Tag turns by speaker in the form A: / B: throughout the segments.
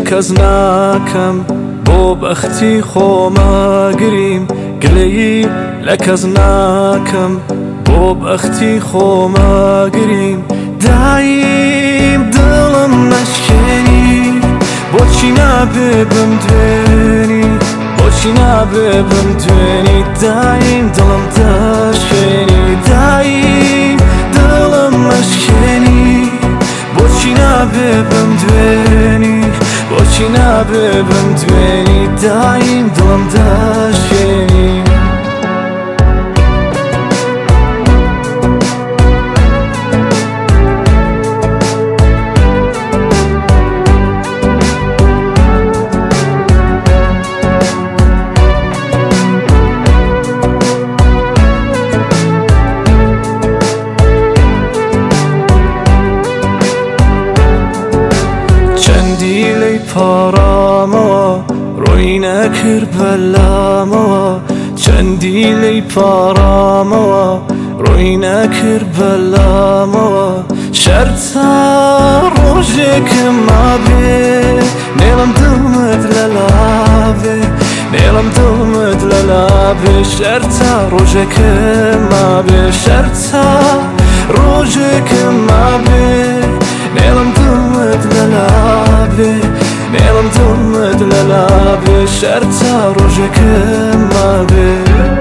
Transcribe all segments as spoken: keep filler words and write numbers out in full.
A: کەس ناکەم بۆ بەختی خۆمەگریم گلەیی لە کەس ناکەم بۆ بەختی خۆمەگریم دایم دڵم نەشکێنی بۆچی نابێ بم دوێنی بۆچی نابێ بم دوێنی دایم دڵم دەشکێنی دایم دڵم نەشکێنی بۆچی نابێ بم دوێنی بۆچی نابێ بم دوێنی دایم دڵم دەشکێنی پارامەوە ڕۆی نەکرد بەلامەوە چەندی لێی پارامەوە ڕۆی نەکرد بەلامەوە شەرتا ڕۆژێکم مابێ نێڵم دڵمت لە لابێ نێڵم دڵمت لە لابێ شەرتا ڕۆژێکم مابێ شەرتا ڕۆژێکم مابێ نێڵم دڵمت لە لابێ نێڵم دڵمت لە لابێ شەرتا ڕۆژێکم مابێ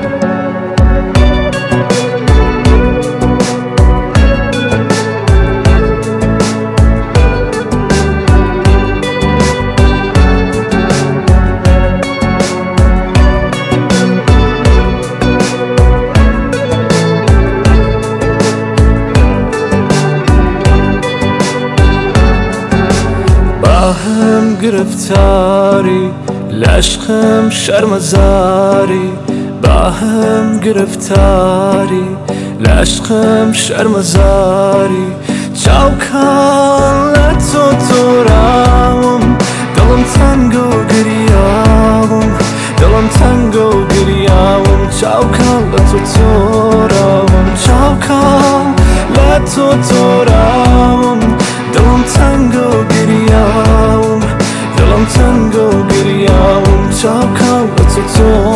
A: باهم گرفتاری لعشقم شرمزاری باهم گرفتاری لعشقم شرمزاری چاوکان لتو توراوم دلم تنگو گریاوم دلم تنگو گریاوم چاوکان لتو توراوم چاوکان لتو توراوم دلم تنگو گریاوم دلم تنگو گریاوم چاوکان لتو توراوم